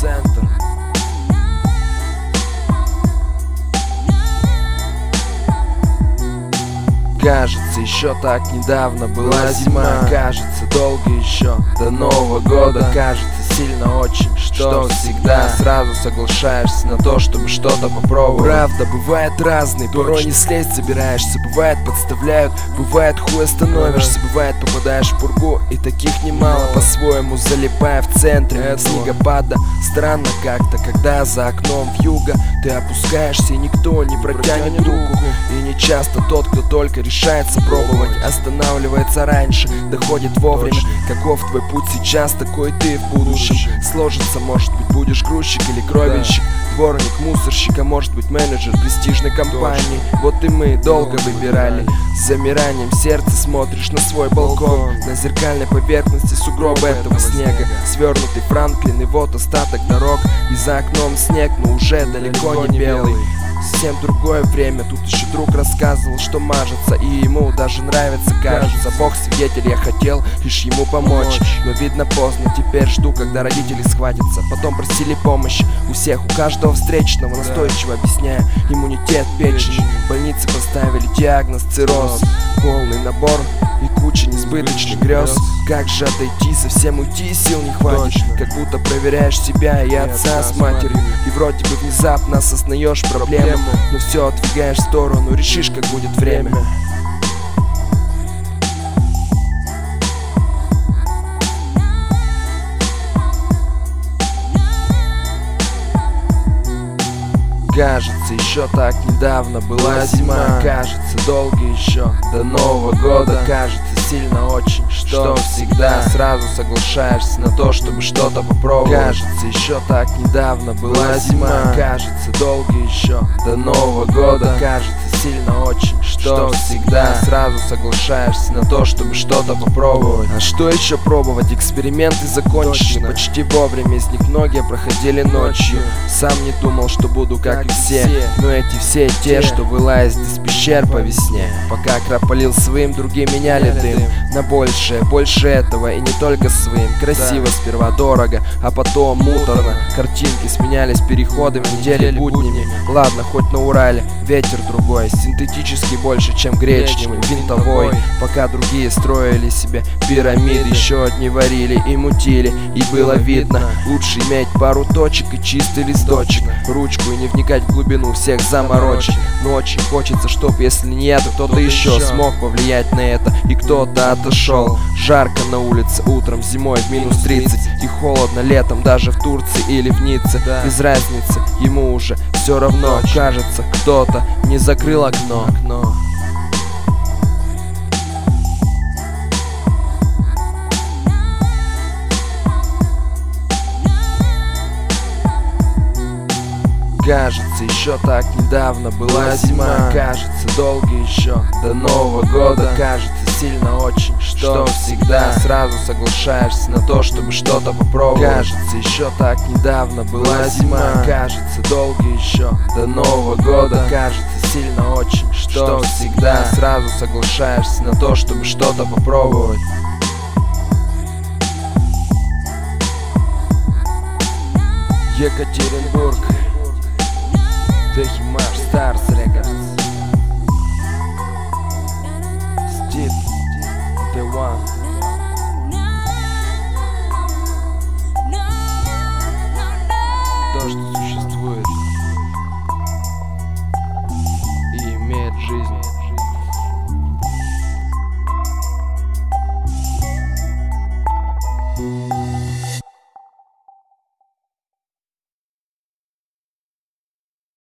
центр. Кажется, еще так недавно была зима. Кажется, долго еще до Нового года. Кажется, сильно очень, что всегда сразу соглашаешься на то, чтобы что-то попробовать. Правда бывает разной, порой не слезть забираешься. Бывает подставляют, бывает хуй остановишься. Бывает попадаешь в пургу, и таких немало. По-своему залипая в центре снегопада. Странно как-то, когда за окном вьюга. Ты опускаешься, и никто не протянет руку. И не часто тот, кто только решается пробовать, останавливается раньше, доходит вовремя. Каков твой путь сейчас, такой ты в будущем. Сложится, может быть, будешь грузчик или кровельщик, дворник, мусорщик, а может быть менеджер престижной компании. Вот и мы долго выбирали. С замиранием сердца смотришь на свой балкон. На зеркальной поверхности сугробы этого снега. Свернутый Франклин, и вот остаток дорог. И за окном снег, но уже далеко не белый. Совсем другое время, тут еще друг рассказывал, что мажется, и ему даже нравится, кажется. Бог свидетель, я хотел лишь ему помочь, но видно поздно, теперь жду, когда родители схватятся. Потом просили помощи у всех, у каждого встречного, настойчиво объясняя: иммунитет печени. В больнице поставили диагноз цирроз. Полный набор и куча несбыточных грез. Как же отойти, совсем уйти сил не хватит. Как будто проверяешь себя и отца с матерью. И вроде бы внезапно осознаешь проблему, но все отвигаешь в сторону, решишь, как будет время. Кажется, еще так недавно была зима. Кажется, долго еще до Нового года. Кажется, сильно очень, что всегда сразу соглашаешься на то, чтобы что-то попробовать. Кажется, еще так недавно была зима. Кажется, долго еще до Нового года. Кажется, сильно очень, что всегда сразу соглашаешься на то, чтобы что-то попробовать. А что еще пробовать? Эксперименты закончены почти вовремя, из них многие проходили ночью. Сам не думал, что буду как и все, но эти все те, что вылазят из пещер по весне. Пока кропалил своим, другие меняли дым на большее, больше этого, и не только своим. Красиво сперва, дорого, а потом муторно. Картинки сменялись переходами, недели буднями. Ладно, хоть на Урале ветер другой, синтетический больше, чем гречневый, винтовой. Пока другие строили себе пирамиды, еще одни варили и мутили. И было видно, лучше иметь пару точек и чистый листочек, ручку, и не вникать в глубину всех заморочек. Но очень хочется, чтоб, если нет, кто-то еще смог повлиять на это, и кто-то отошел. Жарко на улице утром, зимой в минус 30, и холодно летом даже в Турции или в Ницце. Без разницы, ему уже все равно. Кажется, кто-то не закрыл окно. Кажется, еще так недавно была зима. Кажется, долго еще до Нового года. Кажется, сильно очень, что всегда сразу соглашаешься на то, чтобы что-то попробовать. Кажется, еще так недавно была зима. Кажется, долго еще до Нового года. Кажется, сильно очень, что всегда сразу соглашаешься на то, чтобы что-то попробовать. Екатеринбург, Техимаш, Stars Records, Steve, The One. То, что